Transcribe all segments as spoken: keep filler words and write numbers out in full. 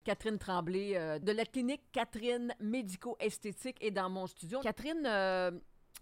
Catherine Tremblay euh, de la clinique Catherine Médico-Esthétique est dans mon studio. Catherine, euh,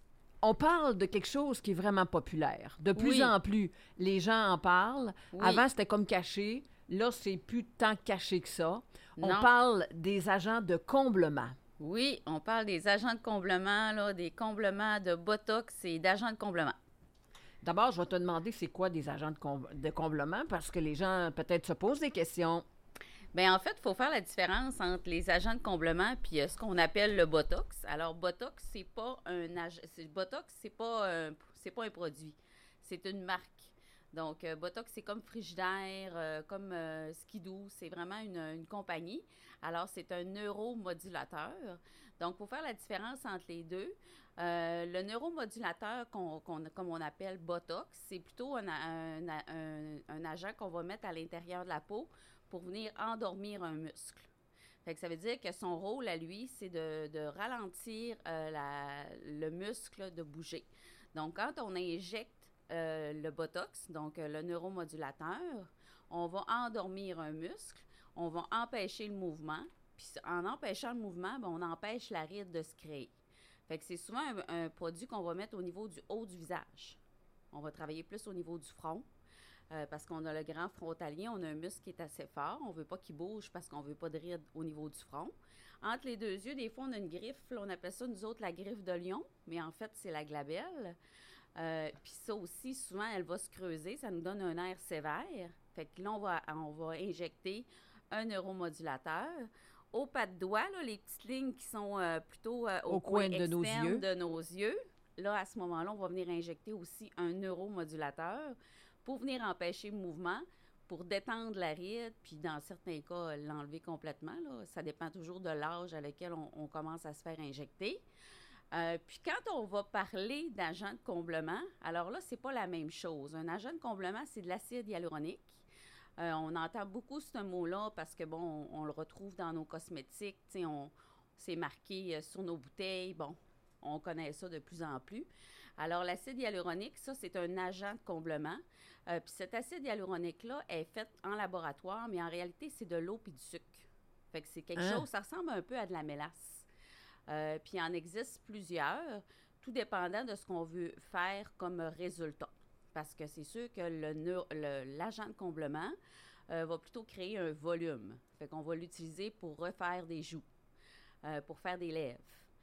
on parle de quelque chose qui est vraiment populaire. De plus Oui. en plus, les gens en parlent. Oui. Avant, c'était comme caché. Là, c'est plus tant caché que ça. On Non. parle des agents de comblement. Oui, on parle des agents de comblement, là, des comblements de Botox et d'agents de comblement. D'abord, je vais te demander c'est quoi des agents de, com- de comblement parce que les gens peut-être se posent des questions. Bien, en fait, il faut faire la différence entre les agents de comblement puis euh, ce qu'on appelle le Botox. Alors, Botox, c'est pas un agent. Botox, c'est pas, un... c'est pas un produit. C'est une marque. Donc, euh, Botox, c'est comme Frigidaire, euh, comme euh, Skidoo. C'est vraiment une, une compagnie. Alors, c'est un neuromodulateur. Donc, pour faire la différence entre les deux, euh, le neuromodulateur, qu'on, qu'on, comme on appelle Botox, c'est plutôt un, un, un, un agent qu'on va mettre à l'intérieur de la peau pour venir endormir un muscle. Fait que ça veut dire que son rôle à lui, c'est de, de ralentir euh, la, le muscle de bouger. Donc, quand on injecte euh, le Botox, donc euh, le neuromodulateur, on va endormir un muscle, on va empêcher le mouvement, puis en empêchant le mouvement, bien, on empêche la ride de se créer. Fait que c'est souvent un, un produit qu'on va mettre au niveau du haut du visage. On va travailler plus au niveau du front. Euh, parce qu'on a le grand frontalien, on a un muscle qui est assez fort. On ne veut pas qu'il bouge parce qu'on ne veut pas de ride au niveau du front. Entre les deux yeux, des fois, on a une griffe. Là, on appelle ça, nous autres, la griffe de lion. Mais en fait, c'est la glabelle. Euh, Puis ça aussi, souvent, elle va se creuser. Ça nous donne un air sévère. Fait que là, on va, on va injecter un neuromodulateur. Au pas de doigt, là, les petites lignes qui sont euh, plutôt euh, au, Au coin, coin de nos externe yeux. de nos yeux. Là, à ce moment-là, on va venir injecter aussi un neuromodulateur pour venir empêcher le mouvement, pour détendre la ride, puis dans certains cas, l'enlever complètement. Là. Ça dépend toujours de l'âge à lequel on, on commence à se faire injecter. Euh, puis quand on va parler d'agent de comblement, alors là, c'est pas la même chose. Un agent de comblement, c'est de l'acide hyaluronique. Euh, on entend beaucoup ce mot-là parce que, bon, on, on le retrouve dans nos cosmétiques, tu sais, on, c'est marqué sur nos bouteilles, bon, on connaît ça de plus en plus. Alors, l'acide hyaluronique, ça, c'est un agent de comblement. Euh, puis cet acide hyaluronique-là est fait en laboratoire, mais en réalité, c'est de l'eau puis du sucre. Fait que c'est quelque hein? chose, ça ressemble un peu à de la mélasse. Euh, puis il en existe plusieurs, tout dépendant de ce qu'on veut faire comme résultat. Parce que c'est sûr que le, le, l'agent de comblement euh, va plutôt créer un volume. Fait qu'on va l'utiliser pour refaire des joues, euh, pour faire des lèvres.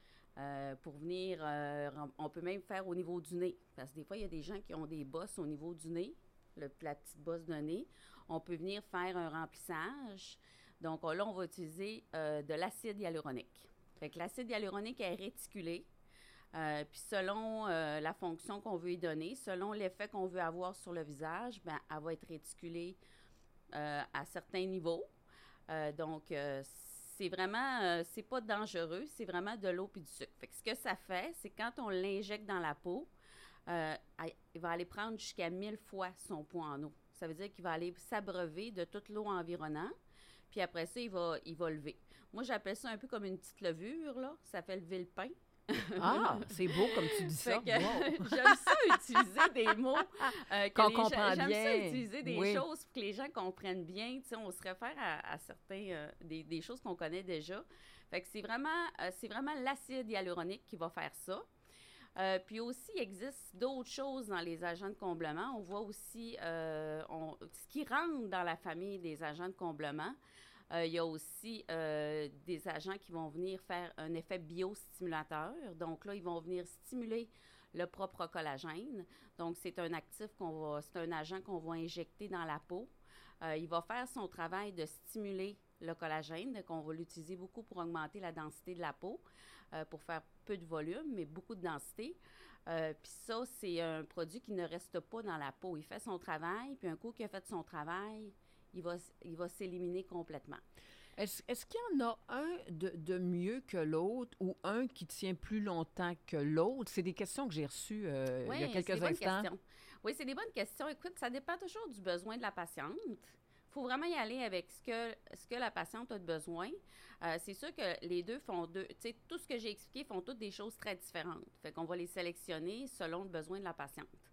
Euh, pour venir, euh, on peut même faire au niveau du nez. Parce que des fois, il y a des gens qui ont des bosses au niveau du nez, le, la petite bosse de nez. On peut venir faire un remplissage. Donc là, on va utiliser euh, de l'acide hyaluronique. Fait que l'acide hyaluronique est réticulé. Euh, puis selon euh, la fonction qu'on veut y donner, selon l'effet qu'on veut avoir sur le visage, bien, elle va être réticulée euh, à certains niveaux. Euh, donc, euh, c'est vraiment, euh, c'est pas dangereux, c'est vraiment de l'eau puis du sucre. Fait que ce que ça fait, c'est quand on l'injecte dans la peau, euh, il va aller prendre jusqu'à mille fois son poids en eau. Ça veut dire qu'il va aller s'abreuver de toute l'eau environnante, puis après ça, il va, il va lever. Moi, j'appelle ça un peu comme une petite levure, là. Ça fait lever le pain. Ah, c'est beau comme tu dis ça. Que, wow. J'aime ça utiliser des mots euh, que qu'on les comprend gens, bien. J'aime ça utiliser des oui. choses pour que les gens comprennent bien. Tu sais, on se réfère à, à certains euh, des, des choses qu'on connaît déjà. Fait que c'est vraiment, euh, c'est vraiment l'acide hyaluronique qui va faire ça. Euh, puis aussi, il existe d'autres choses dans les agents de comblement. On voit aussi euh, on, ce qui rentre dans la famille des agents de comblement. Euh, il y a aussi euh, des agents qui vont venir faire un effet biostimulateur. Donc là, ils vont venir stimuler le propre collagène. Donc, c'est un actif qu'on va, c'est un agent qu'on va injecter dans la peau. Euh, il va faire son travail de stimuler le collagène, donc on va l'utiliser beaucoup pour augmenter la densité de la peau, euh, pour faire peu de volume, mais beaucoup de densité. Euh, puis ça, c'est un produit qui ne reste pas dans la peau. Il fait son travail, puis un coup qu'il a fait son travail, il va, il va s'éliminer complètement. Est-ce, est-ce qu'il y en a un de, de mieux que l'autre ou un qui tient plus longtemps que l'autre? C'est des questions que j'ai reçues euh, oui, il y a quelques c'est des instants. Bonnes questions. Oui, c'est des bonnes questions. Écoute, ça dépend toujours du besoin de la patiente. Il faut vraiment y aller avec ce que, ce que la patiente a de besoin. Euh, c'est sûr que les deux font deux. Tu sais, tout ce que j'ai expliqué font toutes des choses très différentes. Fait qu'on va les sélectionner selon le besoin de la patiente.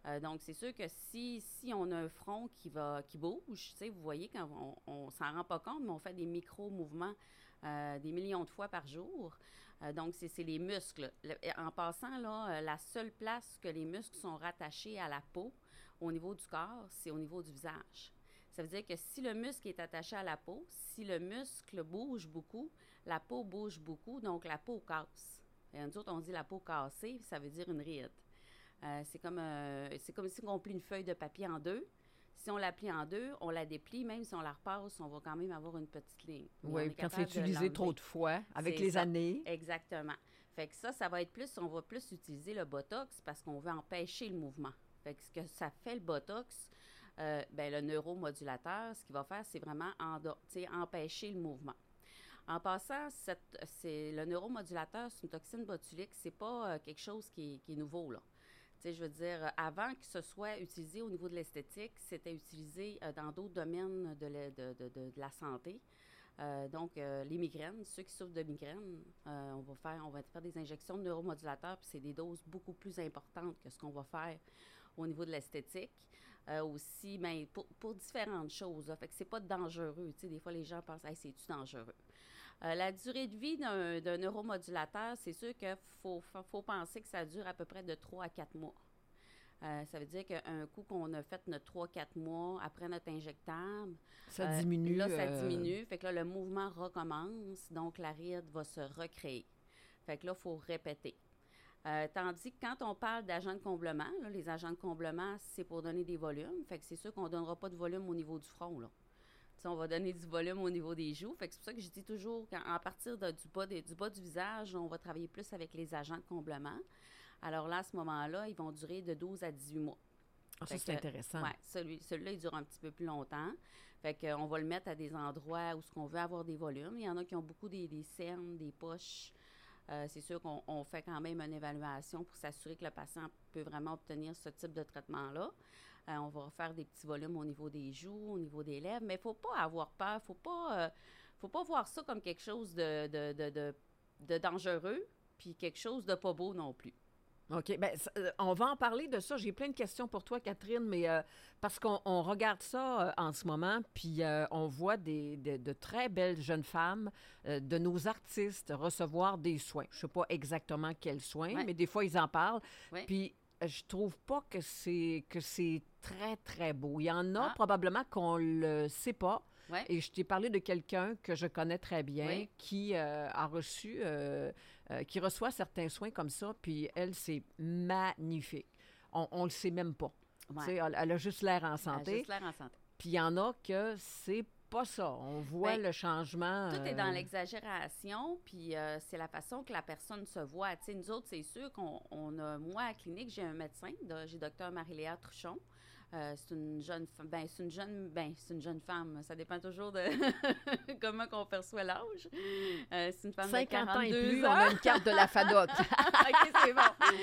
Euh, donc, c'est sûr que si, si on a un front qui va qui bouge, tu sais, vous voyez, quand on ne s'en rend pas compte, mais on fait des micro-mouvements euh, des millions de fois par jour. Euh, donc, c'est, c'est les muscles. Le, en passant, là, la seule place que les muscles sont rattachés à la peau au niveau du corps, c'est au niveau du visage. Ça veut dire que si le muscle est attaché à la peau, si le muscle bouge beaucoup, la peau bouge beaucoup, donc la peau casse. Et nous autres, on dit la peau cassée, ça veut dire une ride. Euh, c'est, comme, euh, c'est comme si on plie une feuille de papier en deux. Si on la plie en deux, on la déplie, même si on la repasse, on va quand même avoir une petite ligne. Oui, quand c'est utilisé trop de fois, avec c'est les ça. années. Exactement. Fait que ça, ça va être plus, on va plus utiliser le Botox parce qu'on veut empêcher le mouvement. Fait que ce que ça fait, le Botox, euh, ben, le neuromodulateur, ce qu'il va faire, c'est vraiment endo- empêcher le mouvement. En passant, cette, c'est, le neuromodulateur, c'est une toxine botulique, c'est pas euh, quelque chose qui est, qui est nouveau, là. Tu sais, je veux dire, avant que ce soit utilisé au niveau de l'esthétique, c'était utilisé euh, dans d'autres domaines de, la, de, de, de, de la santé. Euh, donc, euh, les migraines, ceux qui souffrent de migraines, euh, on va faire, on va faire des injections de neuromodulateurs, puis c'est des doses beaucoup plus importantes que ce qu'on va faire au niveau de l'esthétique. Euh, aussi, bien, pour, pour différentes choses. Là, fait que c'est pas dangereux. Tu sais, des fois, les gens pensent, hey, c'est-tu dangereux? Euh, la durée de vie d'un, d'un neuromodulateur, c'est sûr qu'il faut, faut penser que ça dure à peu près de trois à quatre mois. Euh, ça veut dire qu'un coup qu'on a fait notre trois à quatre mois après notre injectable, ça euh, diminue. Là, ça euh... diminue. Fait que là, le mouvement recommence, donc la ride va se recréer. Fait que là, il faut répéter. Euh, tandis que quand on parle d'agents de comblement, là, les agents de comblement, c'est pour donner des volumes. Fait que c'est sûr qu'on ne donnera pas de volume au niveau du front, là. T'sais, on va donner du volume au niveau des joues. Fait que c'est pour ça que je dis toujours qu'à partir de, du, bas des, du bas du visage, on va travailler plus avec les agents de comblement. Alors là, à ce moment-là, ils vont durer de douze à dix-huit mois. Ah, ça, c'est que, intéressant. Oui, celui, celui-là, il dure un petit peu plus longtemps. Fait qu'on va le mettre à des endroits où ce qu'on veut avoir des volumes. Il y en a qui ont beaucoup des, des cernes, des poches. Euh, c'est sûr qu'on on fait quand même une évaluation pour s'assurer que le patient peut vraiment obtenir ce type de traitement-là. Euh, on va faire des petits volumes au niveau des joues, au niveau des lèvres, mais il ne faut pas avoir peur. Il ne faut pas, euh, faut pas voir ça comme quelque chose de, de, de, de, de dangereux, puis quelque chose de pas beau non plus. OK. Bien, euh, on va en parler de ça. J'ai plein de questions pour toi, Catherine, mais euh, parce qu'on on regarde ça euh, en ce moment, puis euh, on voit des, de, de très belles jeunes femmes, euh, de nos artistes, recevoir des soins. Je ne sais pas exactement quels soins, Ouais. mais des fois, ils en parlent. Ouais. Puis, je trouve pas que c'est, que c'est très, très beau. Il y en a Ah. probablement qu'on le sait pas. Ouais. Et je t'ai parlé de quelqu'un que je connais très bien Oui. qui euh, a reçu, euh, euh, qui reçoit certains soins comme ça, puis elle, c'est magnifique. On ne le sait même pas. Ouais. Tu sais, Elle, elle a juste l'air en Elle a santé. juste l'air en santé. Puis il y en a que c'est pas ça. On voit Ben, le changement. Tout est euh, dans l'exagération, puis euh, c'est la façon que la personne se voit. Tu sais, nous autres, c'est sûr qu'on on a, moi, à la clinique, j'ai un médecin, de- j'ai docteur Marie-Léa Truchon. Euh, c'est une jeune femme, ben c'est une jeune, ben c'est une jeune femme. Ça dépend toujours de comment qu'on perçoit l'âge. Euh, c'est une femme cinquante de ans et quarante-deux plus, ans. on a une carte de la FADOC. OK, c'est bon.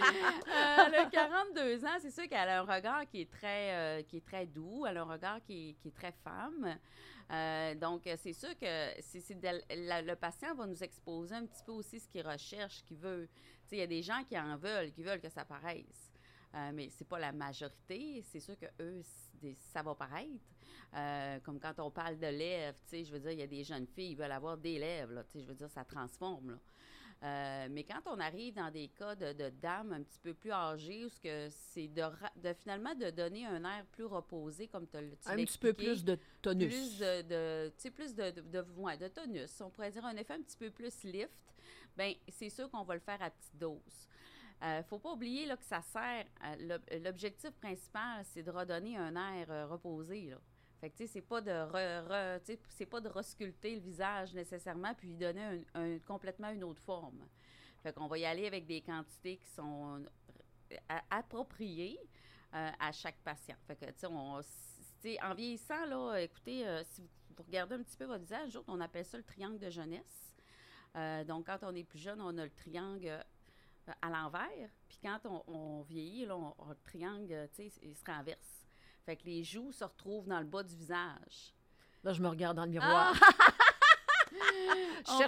Euh, elle a quarante-deux ans, c'est sûr qu'elle a un regard qui est très, euh, qui est très doux. Elle a un regard qui est, qui est très femme. Euh, donc, c'est sûr que c'est, c'est de, la, le patient va nous exposer un petit peu aussi ce qu'il recherche, ce qu'il veut. Tu sais, il y a des gens qui en veulent, qui veulent que ça paraisse. Euh, mais c'est pas la majorité. C'est sûr que eux, des, ça va paraître. Euh, comme quand on parle de lèvres, tu sais, je veux dire, il y a des jeunes filles qui veulent avoir des lèvres, là, tu sais, je veux dire, ça transforme, là. Euh, mais quand on arrive dans des cas de, de dames un petit peu plus âgées, où ce que c'est de, de finalement de donner un air plus reposé, comme tu l'as Un petit peu plus de tonus. Plus de, de tu sais, plus de, de, de, ouais, de tonus. On pourrait dire un effet un petit peu plus lift. Bien, c'est sûr qu'on va le faire à petite dose. Il ne euh, faut pas oublier là, que ça sert, euh, l'objectif principal, c'est de redonner un air euh, reposé, là. Fait que, tu sais, c'est pas de re, re, tu sais, c'est pas de resculpter le visage nécessairement, puis lui donner un, un, complètement une autre forme. Fait qu'on va y aller avec des quantités qui sont a, appropriées euh, à chaque patient. Fait que, tu sais, on, tu sais, en vieillissant, là, écoutez, euh, si vous, vous regardez un petit peu votre visage, on appelle ça le triangle de jeunesse. Euh, donc, quand on est plus jeune, on a le triangle à l'envers, puis quand on, on vieillit, là, on, on, le triangle, tu sais, il se renverse. Fait que les joues se retrouvent dans le bas du visage. Là, je me regarde dans le miroir. Ah! Je On cherche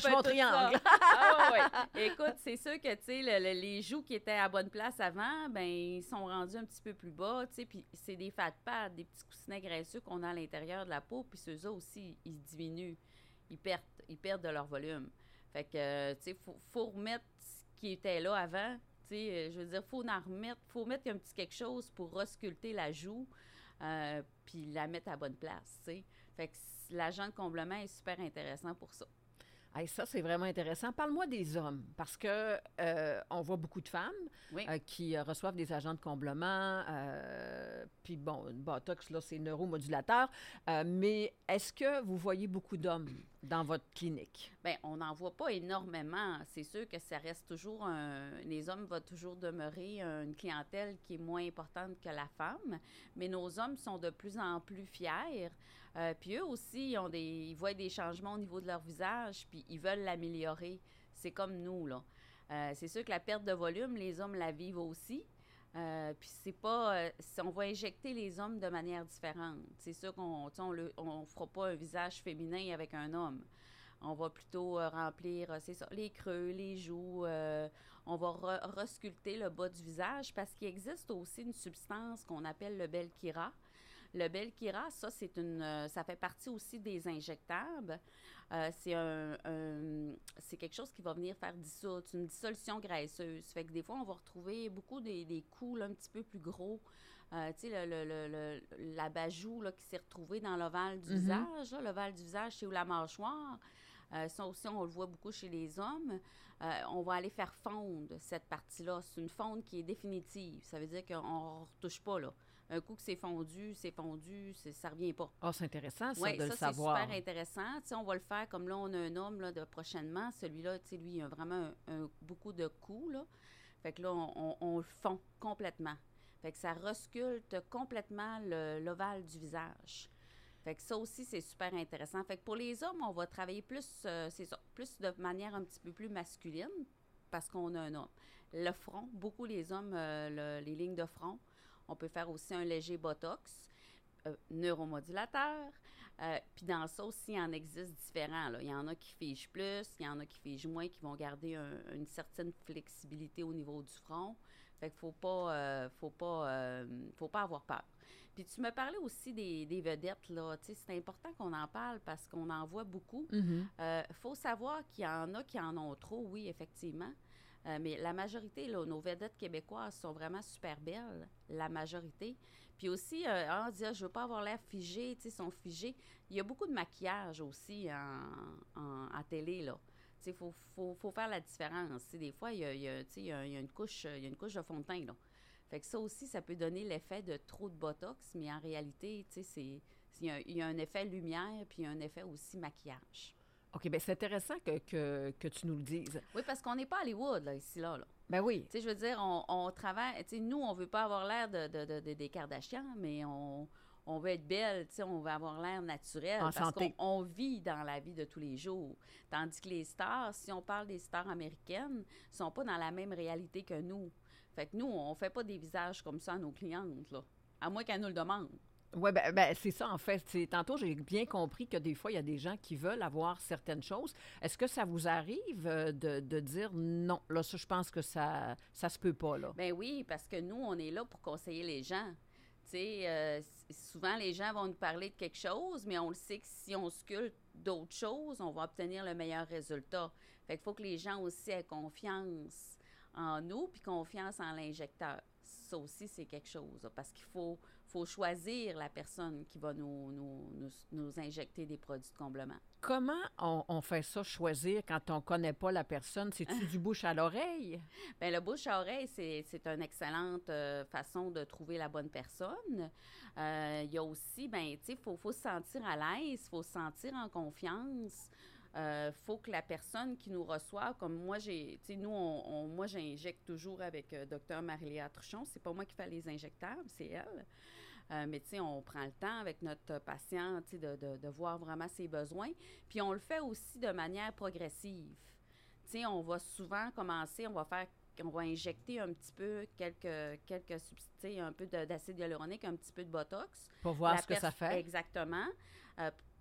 cherche mon triangle. Ah oui. Écoute, c'est sûr que, tu sais, le, le, les joues qui étaient à bonne place avant, ben ils sont rendus un petit peu plus bas, tu sais, puis c'est des fat pads, des petits coussinets graisseux qu'on a à l'intérieur de la peau, puis ceux-là aussi, ils diminuent, ils perdent, ils perdent de leur volume. Fait que, tu sais, faut, faut remettre ce qui était là avant, tu sais, je veux dire, faut en remettre, faut mettre un petit quelque chose pour resculpter la joue, euh, puis la mettre à bonne place, tu sais. Fait que l'agent de comblement est super intéressant pour ça. Hey, ça, c'est vraiment intéressant. Parle-moi des hommes, parce que euh, on voit beaucoup de femmes Oui. euh, qui euh, reçoivent des agents de comblement. Euh, puis bon, le Botox, là, c'est neuromodulateur. Euh, mais est-ce que vous voyez beaucoup d'hommes dans votre clinique? Bien, on n'en voit pas énormément. C'est sûr que ça reste toujours un... Les hommes vont toujours demeurer une clientèle qui est moins importante que la femme, mais nos hommes sont de plus en plus fiers. Euh, puis eux aussi, ils, ont des... ils voient des changements au niveau de leur visage, puis ils veulent l'améliorer. C'est comme nous, là. Euh, c'est sûr que la perte de volume, les hommes la vivent aussi. Euh, puis c'est pas... Euh, on va injecter les hommes de manière différente. C'est sûr qu'on ne fera pas un visage féminin avec un homme. On va plutôt euh, remplir, euh, c'est ça, les creux, les joues. Euh, on va re- resculpter le bas du visage parce qu'il existe aussi une substance qu'on appelle le Belkira. Le Belkira, ça, c'est une, euh, ça fait partie aussi des injectables. Euh, c'est, un, un, c'est quelque chose qui va venir faire dissoudre. C'est une dissolution graisseuse. Fait que des fois, on va retrouver beaucoup des, des coups là, un petit peu plus gros. Euh, tu sais, le, le, le, le, l'abat-joue là, qui s'est retrouvé dans l'ovale du mm-hmm. visage. Là, l'ovale du visage, c'est où la mâchoire. Euh, ça aussi, on le voit beaucoup chez les hommes. Euh, on va aller faire fondre cette partie-là. C'est une fonte qui est définitive. Ça veut dire qu'on ne retouche pas, là. Un coup que c'est fondu, c'est fondu, c'est, ça ne revient pas. Ah, oh, c'est intéressant, ça, ouais, de ça, le savoir. Oui, ça, c'est super intéressant. Tu sais, on va le faire comme là, on a un homme là, de prochainement. Celui-là, tu sais, lui, il a vraiment un, un, beaucoup de coups, là. Fait que là, on, on, on le fond complètement. Fait que ça resculpte complètement le, l'ovale du visage. Fait que ça aussi, c'est super intéressant. Fait que pour les hommes, on va travailler plus, euh, c'est ça, plus de manière un petit peu plus masculine parce qu'on a un homme. Le front, beaucoup les hommes, euh, le, les lignes de front. On peut faire aussi un léger botox, euh, neuromodulateur. Euh, Puis dans ça aussi, il en existe différents. Là. Il y en a qui figent plus, il y en a qui figent moins, qui vont garder un, une certaine flexibilité au niveau du front. Fait qu'il ne faut pas, euh, faut pas, euh, faut pas avoir peur. Puis tu me parlais aussi des, des vedettes, là. Tu sais, c'est important qu'on en parle parce qu'on en voit beaucoup. Il mm-hmm. euh, faut savoir qu'il y en a qui en ont trop, oui, effectivement. Euh, mais la majorité, là, nos vedettes québécoises sont vraiment super belles, la majorité. Puis aussi, euh, on dit, ah, je veux pas avoir l'air figé, tu sais, sont figés. Il y a beaucoup de maquillage aussi en, en, à télé, là. Tu sais, il faut, faut, faut faire la différence. T'sais, des fois, il y a, il y a, il y a, il y a une couche, il y a une couche de fond de teint, là. Fait que ça aussi, ça peut donner l'effet de trop de botox, mais en réalité, tu sais, c'est, c'est, il, y a, il y a un effet lumière, puis un effet aussi maquillage. OK, bien, c'est intéressant que, que, que tu nous le dises. Oui, parce qu'on n'est pas à Hollywood, là, ici, là. là. Ben oui. Tu sais, je veux dire, on, on travaille, tu sais, nous, on veut pas avoir l'air de, de, de, de, des Kardashians, mais on, on veut être belle, tu sais, on veut avoir l'air naturel. En parce santé. qu'on on vit dans la vie de tous les jours. Tandis que les stars, si on parle des stars américaines, sont pas dans la même réalité que nous. Fait que nous, on fait pas des visages comme ça à nos clientes, là. À moins qu'elles nous le demandent. Oui, ben, ben, c'est ça, en fait. C'est, tantôt, j'ai bien compris que des fois, il y a des gens qui veulent avoir certaines choses. Est-ce que ça vous arrive de, de dire non? Là, ça, je pense que ça ça se peut pas, là. Ben oui, parce que nous, on est là pour conseiller les gens. Tu sais, euh, souvent, les gens vont nous parler de quelque chose, mais on le sait que si on sculpte d'autres choses, on va obtenir le meilleur résultat. Fait qu'il faut que les gens aussi aient confiance en nous, puis confiance en l'injecteur. Ça aussi, c'est quelque chose, là, parce qu'il faut, faut choisir la personne qui va nous, nous, nous, nous injecter des produits de comblement. Comment on, on fait ça, choisir, quand on ne connaît pas la personne? C'est-tu du bouche à l'oreille? Bien, le bouche à oreille, c'est, c'est une excellente euh, façon de trouver la bonne personne. Euh, il y a aussi, bien, tu sais, il faut, faut se sentir à l'aise, il faut se sentir en confiance. Il euh, faut que la personne qui nous reçoive, comme moi, j'ai, tu sais, nous, on, on, moi, j'injecte toujours avec euh, Dr Marie-Léa Truchon. C'est pas moi qui fais les injectables, c'est elle. Euh, mais, tu sais, on prend le temps avec notre patient, tu sais, de, de, de voir vraiment ses besoins. Puis, on le fait aussi de manière progressive. Tu sais, on va souvent commencer, on va faire, on va injecter un petit peu quelques, quelques substances, un peu de, d'acide hyaluronique, un petit peu de Botox. Pour voir la ce que pers- ça fait. Exactement. Euh,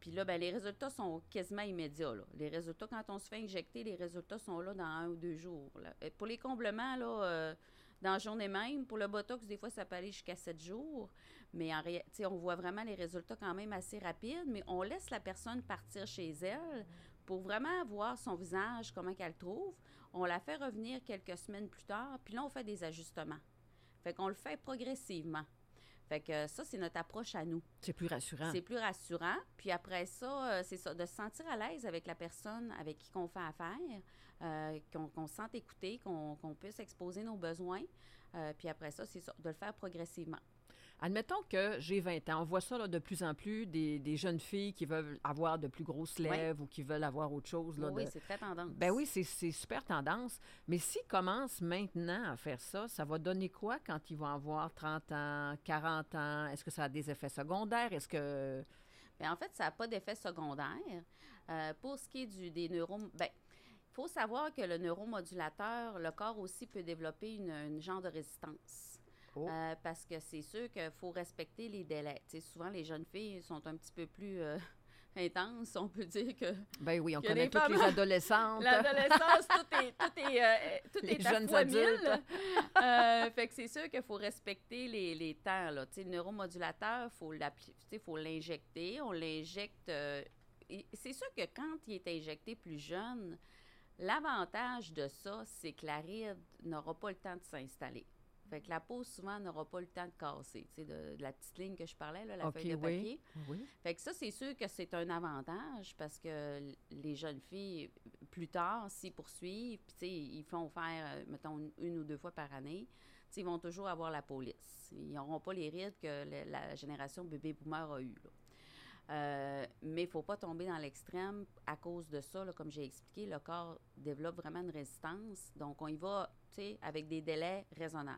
Puis là, ben, les résultats sont quasiment immédiats. Là. Les résultats, quand on se fait injecter, les résultats sont là dans un ou deux jours. Là. Et pour les comblements, là, euh, dans la journée même, pour le Botox, des fois, ça peut aller jusqu'à sept jours. Mais en réalité, on voit vraiment les résultats quand même assez rapides, mais on laisse la personne partir chez elle pour vraiment voir son visage, comment qu'elle le trouve. On la fait revenir quelques semaines plus tard, puis là, on fait des ajustements. Fait qu'on le fait progressivement. Fait que ça, c'est notre approche à nous. C'est plus rassurant. C'est plus rassurant. Puis après ça, euh, c'est ça, de se sentir à l'aise avec la personne avec qui on fait affaire, euh, qu'on, qu'on se sente écouté, qu'on, qu'on puisse exposer nos besoins. Euh, puis après ça, c'est ça, de le faire progressivement. Admettons que j'ai vingt ans. On voit ça là, de plus en plus, des, des jeunes filles qui veulent avoir de plus grosses lèvres oui. ou qui veulent avoir autre chose. Là, oui, de... c'est très tendance. Ben oui, c'est, c'est super tendance. Mais s'ils commencent maintenant à faire ça, ça va donner quoi quand ils vont avoir trente ans, quarante ans? Est-ce que ça a des effets secondaires? Est-ce que... Bien, en fait, ça n'a pas d'effet secondaire. Euh, pour ce qui est du, des neurones... Bien, il faut savoir que le neuromodulateur, le corps aussi peut développer une, une genre de résistance. Oh. Euh, parce que c'est sûr qu'il faut respecter les délais. Tu sais, souvent, les jeunes filles sont un petit peu plus euh, intenses. On peut dire que... Ben oui, on connaît les toutes femmes, les adolescentes. L'adolescence, tout est, tout est, euh, tout les est jeunes à fois adultes. euh, fait que c'est sûr qu'il faut respecter les, les temps. Là. Tu sais, le neuromodulateur, il faut, faut l'injecter. On l'injecte... Euh, c'est sûr que quand il est injecté plus jeune, l'avantage de ça, c'est que la ride n'aura pas le temps de s'installer. Fait que la peau, souvent, n'aura pas le temps de casser. Tu sais, de, de la petite ligne que je parlais, là, la okay, feuille de papier. Oui. Oui. Fait que ça, c'est sûr que c'est un avantage parce que les jeunes filles, plus tard, s'ils poursuivent, puis tu sais, ils font faire, mettons, une, une ou deux fois par année, tu sais, ils vont toujours avoir la peau lisse. Ils n'auront pas les rides que le, la génération bébé-boomer a eu, là. Euh, mais il ne faut pas tomber dans l'extrême. À cause de ça, là, comme j'ai expliqué, le corps développe vraiment une résistance. Donc, on y va, tu sais, avec des délais raisonnables.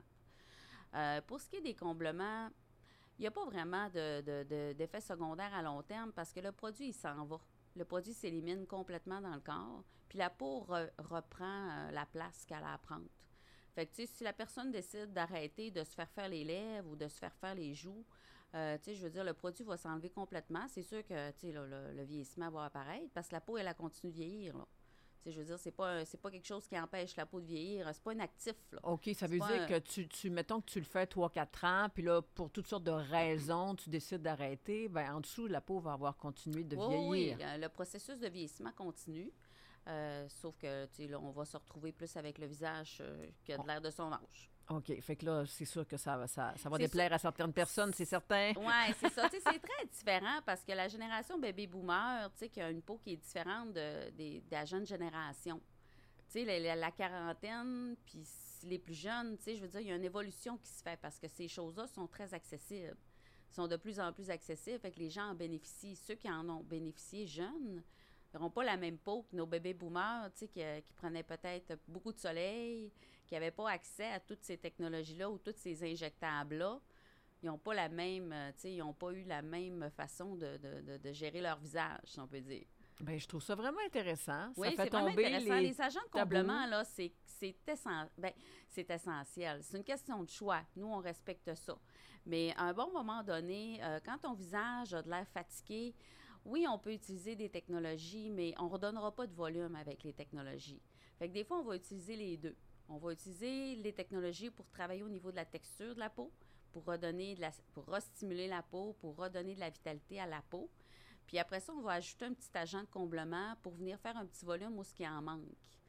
Euh, pour ce qui est des comblements, il n'y a pas vraiment de, de, de, d'effet secondaire à long terme parce que le produit, il s'en va. Le produit s'élimine complètement dans le corps, puis la peau re, reprend euh, la place qu'elle a à prendre. Fait que, tu sais, si la personne décide d'arrêter de se faire faire les lèvres ou de se faire faire les joues, euh, tu sais, je veux dire, le produit va s'enlever complètement. C'est sûr que, tu sais, là, le, le vieillissement va apparaître parce que la peau, elle, elle continue de vieillir, là. Tu sais, je veux dire, c'est pas, c'est pas quelque chose qui empêche la peau de vieillir. C'est pas un actif, là. OK, ça c'est veut dire un... que tu, tu, mettons que tu le fais trois quatre ans, puis là, pour toutes sortes de raisons, tu décides d'arrêter, bien, en dessous, la peau va avoir continué de oui, vieillir. Oui, le processus de vieillissement continue. Euh, sauf que, tu sais, là, on va se retrouver plus avec le visage euh, qui a de l'air de son âge. OK. Fait que là, c'est sûr que ça, ça, ça va c'est déplaire sûr. à certaines personnes, c'est certain. Oui, c'est ça. Tu sais, c'est très différent parce que la génération baby-boomer, tu sais, qui a une peau qui est différente de, de, de la jeune génération. Tu sais, la, la, la quarantaine, puis les plus jeunes, tu sais, je veux dire, il y a une évolution qui se fait parce que ces choses-là sont très accessibles. Sont de plus en plus accessibles, fait que les gens en bénéficient. Ceux qui en ont bénéficié jeunes n'auront pas la même peau que nos bébés boomers, tu sais, qui, qui prenaient peut-être beaucoup de soleil, qui n'avaient pas accès à toutes ces technologies-là ou tous ces injectables-là. Ils n'ont pas la même, tu sais, ils n'ont pas eu la même façon de, de, de, de gérer leur visage, si on peut dire. Bien, je trouve ça vraiment intéressant. Oui, ça fait c'est tomber vraiment intéressant. Les, les agents de comblement, tabous. là, c'est, c'est, essen... ben, c'est essentiel. C'est une question de choix. Nous, on respecte ça. Mais à un bon moment donné, euh, quand ton visage a de l'air fatigué, oui, on peut utiliser des technologies, mais on ne redonnera pas de volume avec les technologies. Fait que des fois, on va utiliser les deux. On va utiliser les technologies pour travailler au niveau de la texture de la peau, pour redonner de la, pour restimuler la peau, pour redonner de la vitalité à la peau. Puis après ça, on va ajouter un petit agent de comblement pour venir faire un petit volume où ce qui en manque.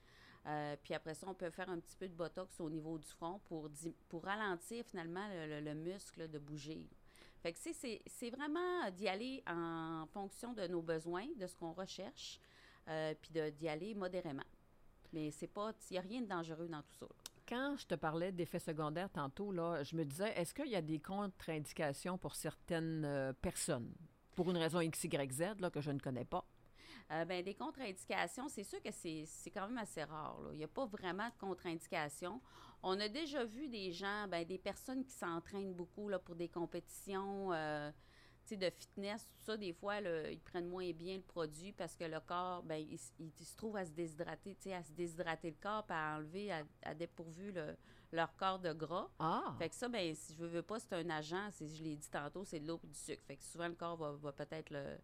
Euh, puis après ça, on peut faire un petit peu de botox au niveau du front pour, di- pour ralentir finalement le, le, le muscle de bouger. Fait que c'est, c'est, c'est vraiment d'y aller en fonction de nos besoins, de ce qu'on recherche, euh, puis de, d'y aller modérément. Mais c'est pas, il n'y a rien de dangereux dans tout ça, là. Quand je te parlais d'effets secondaires tantôt, là, je me disais, est-ce qu'il y a des contre-indications pour certaines euh, personnes? Pour une raison X Y Z, là, que je ne connais pas. Euh, ben, des contre-indications, c'est sûr que c'est, c'est quand même assez rare, là. Il n'y a pas vraiment de contre-indications. On a déjà vu des gens, ben, des personnes qui s'entraînent beaucoup là, pour des compétitions euh, de fitness, tout ça. Des fois, là, ils prennent moins bien le produit parce que le corps, ben, il, il, il se trouve à se déshydrater, à se déshydrater le corps, puis à enlever à, à dépourvu le, leur corps de gras. Ah! Fait que ça, ben si je veux, veux pas, c'est un agent, c'est, je l'ai dit tantôt, c'est de l'eau et du sucre. Fait que souvent, le corps va, va peut-être le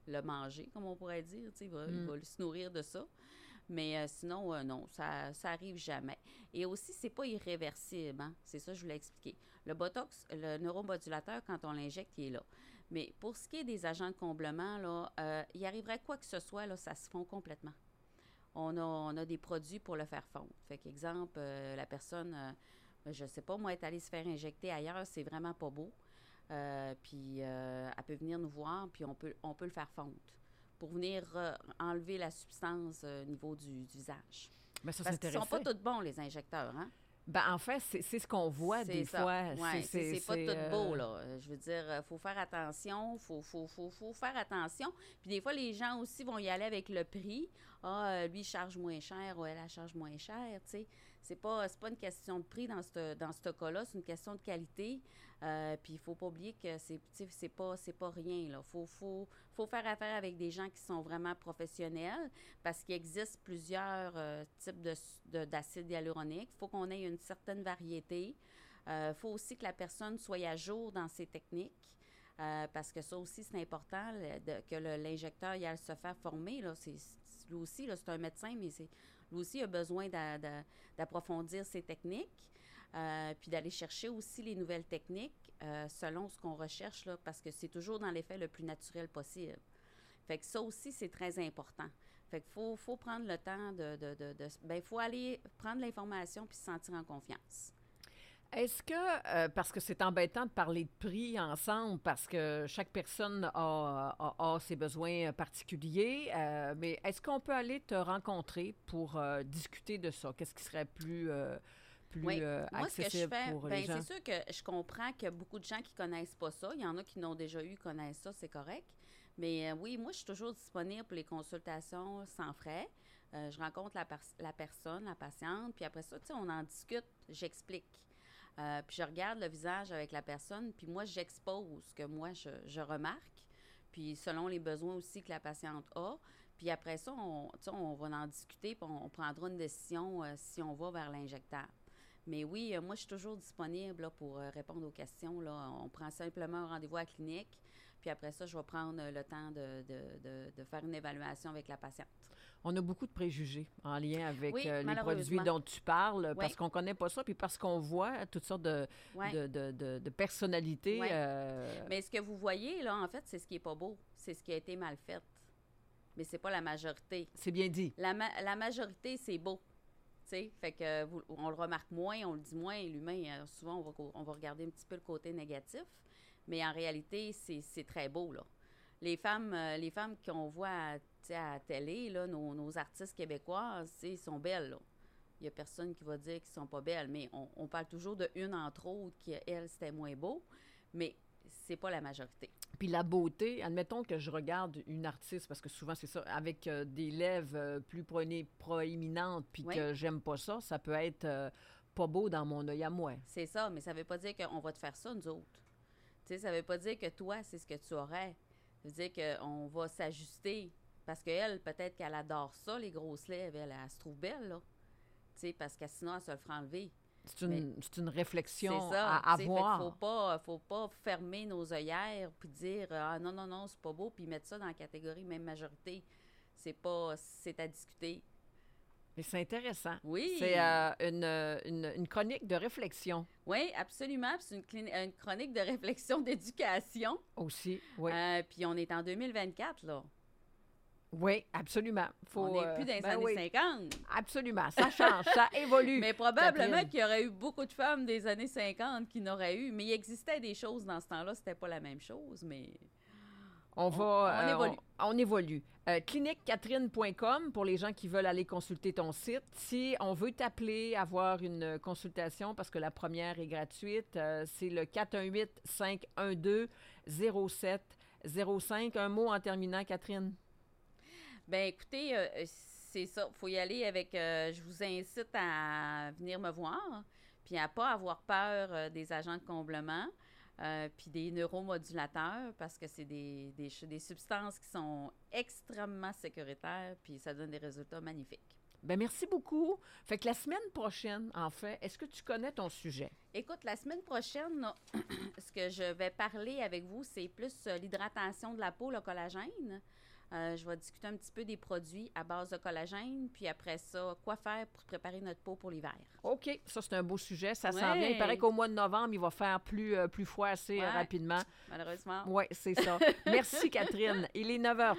le manger, comme on pourrait dire. Il va, Mm. il va se nourrir de ça. Mais euh, sinon, euh, non, ça, ça arrive jamais. Et aussi, c'est pas irréversible. Hein? C'est ça que je voulais expliquer. Le Botox, le neuromodulateur, quand on l'injecte, il est là. Mais pour ce qui est des agents de comblement, là, euh, il arriverait quoi que ce soit, là, ça se fond complètement. On a, on a des produits pour le faire fondre. Fait qu'exemple, euh, la personne, euh, je sais pas, moi, est allée se faire injecter ailleurs, c'est vraiment pas beau. Euh, puis euh, elle peut venir nous voir, puis on peut, on peut le faire fondre pour venir euh, enlever la substance euh, au niveau du, du visage. Mais ça, Parce c'est qu'ils sont pas intéressant. tous bons, les injecteurs, hein? Ben, en fait, c'est c'est ce qu'on voit C'est des ça. fois. Ouais, c'est c'est pas c'est, tout euh, beau, là. Euh, Je veux dire, il faut faire attention, faut, faut, faut, faut faire attention. Puis des fois, les gens aussi vont y aller avec le prix. Ah, euh, lui, il charge moins cher, ou elle, elle charge moins cher, tu sais. C'est pas, c'est pas une question de prix dans ce dans ce cas-là, c'est une question de qualité. Euh, puis il faut pas oublier que c'est, tu sais, c'est pas, c'est pas rien, là. Faut, faut, faut faire affaire avec des gens qui sont vraiment professionnels parce qu'il existe plusieurs euh, types de, de- d'acide hyaluronique. Il faut qu'on ait une certaine variété. Il faut aussi que la personne soit à jour dans ses techniques. Euh, parce que ça aussi, c'est important le- de- que le- l'injecteur il aille se faire former. Là. C'est, c'est- lui aussi, là, c'est un médecin, mais c'est, lui aussi a besoin d'a- d'a- d'approfondir ses techniques. Euh, puis d'aller chercher aussi les nouvelles techniques euh, selon ce qu'on recherche, là, parce que c'est toujours dans l'effet le plus naturel possible. Fait que ça aussi, c'est très important. Fait qu'il faut, faut prendre le temps de... de, de, de ben, il faut aller prendre l'information puis se sentir en confiance. Est-ce que, euh, parce que c'est embêtant de parler de prix ensemble, parce que chaque personne a, a- a ses besoins particuliers, euh, mais est-ce qu'on peut aller te rencontrer pour euh, discuter de ça? Qu'est-ce qui serait plus, euh, plus Oui. euh, Moi, ce que je accessible fais, pour ben les gens? c'est sûr que je comprends qu'il y a beaucoup de gens qui connaissent pas ça. Il y en a qui l'ont déjà eu, connaissent ça, c'est correct. Mais euh, oui, moi, je suis toujours disponible pour les consultations sans frais. Euh, je rencontre la, pers- la personne, la patiente, puis après ça, tu sais, on en discute, j'explique. Euh, puis je regarde le visage avec la personne, puis moi, j'expose ce que moi, je, je remarque, puis selon les besoins aussi que la patiente a. Puis après ça, on, tu sais, on va en discuter, puis on, on prendra une décision euh, si on va vers l'injectable. Mais oui, euh, moi, je suis toujours disponible là, pour euh, répondre aux questions. Là. On prend simplement un rendez-vous à la clinique, puis après ça, je vais prendre euh, le temps de, de, de, de faire une évaluation avec la patiente. On a beaucoup de préjugés en lien avec Oui, euh, les produits malheureusement. dont tu parles, parce Oui. qu'on ne connaît pas ça, puis parce qu'on voit toutes sortes de, Ouais. de, de, de- de personnalités. Ouais. euh, Mais ce que vous voyez, là, en fait, c'est ce qui est pas beau. C'est ce qui a été mal fait. Mais c'est pas la majorité. C'est bien dit. La, ma- la majorité, c'est beau. Tu sais, fait que vous- on le remarque moins, on le dit moins. L'humain, euh, souvent, on va, co- on va regarder un petit peu le côté négatif. Mais en réalité, c'est c'est très beau, là. Les femmes, euh, les femmes qu'on voit à, tu sais, à la télé, là, nos, nos artistes québécoises, tu sais, sont belles, là. Il n'y a personne qui va dire qu'elles sont pas belles, mais on, on parle toujours de une entre autres qui, elle, c'était moins beau, mais c'est pas la majorité. Puis la beauté, admettons que je regarde une artiste, parce que souvent c'est ça, avec euh, des lèvres euh, plus proné- proéminentes, puis Oui. que j'aime pas ça, ça peut être euh, pas beau dans mon œil à moi. C'est ça, mais ça veut pas dire qu'on va te faire ça, nous autres. Tu sais, ça veut pas dire que toi, c'est ce que tu aurais. Ça veut dire qu'on va s'ajuster. Parce qu'elle, peut-être qu'elle adore ça, les grosses lèvres, elle, elle se trouve belle, là. Tu sais, parce que sinon, elle se le ferait enlever. C'est une, c'est une C'est réflexion ça. à tu sais, fait qu'il avoir. faut pas, faut pas fermer nos œillères puis dire ah non non non c'est pas beau puis mettre ça dans la catégorie même majorité. C'est pas, c'est à discuter. Mais c'est intéressant. Oui. C'est euh, une, euh, une, une chronique de réflexion Oui, absolument. Puis c'est une, clini- une chronique de réflexion d'éducation. aussi. Oui, Euh, puis on est en deux mille vingt-quatre là. oui, absolument. Faut, on n'est euh, plus dans les ben années oui, cinquante. absolument. Ça change, ça évolue. Mais probablement Catherine. qu'il y aurait eu beaucoup de femmes des années cinquante qui n'auraient eu. Mais il existait des choses dans ce temps-là. C'était pas la même chose, mais On va. on euh, évolue. On, on évolue. Euh, clinique catherine point com pour les gens qui veulent aller consulter ton site. Si on veut t'appeler, avoir une consultation, parce que la première est gratuite, euh, c'est le quatre un huit, cinq un deux, zéro sept zéro cinq. Un mot en terminant, Catherine. Ben écoutez, euh, c'est ça. Faut y aller avec. Euh, je vous incite à venir me voir, puis à pas avoir peur euh, des agents de comblement, euh, puis des neuromodulateurs, parce que c'est des, des, ch- des substances qui sont extrêmement sécuritaires, puis ça donne des résultats magnifiques. Ben merci beaucoup. Fait que la semaine prochaine, en fait, est-ce que tu connais ton sujet? Écoute, la semaine prochaine, là, ce que je vais parler avec vous, c'est plus euh, l'hydratation de la peau, le collagène. Euh, je vais discuter un petit peu des produits à base de collagène, puis après ça, quoi faire pour préparer notre peau pour l'hiver. OK, ça c'est un beau sujet, ça Ouais. s'en vient. Il paraît qu'au mois de novembre, il va faire plus, euh, plus froid assez euh, Ouais. rapidement. Malheureusement. Oui, c'est ça. Merci Catherine. Il est neuf heures.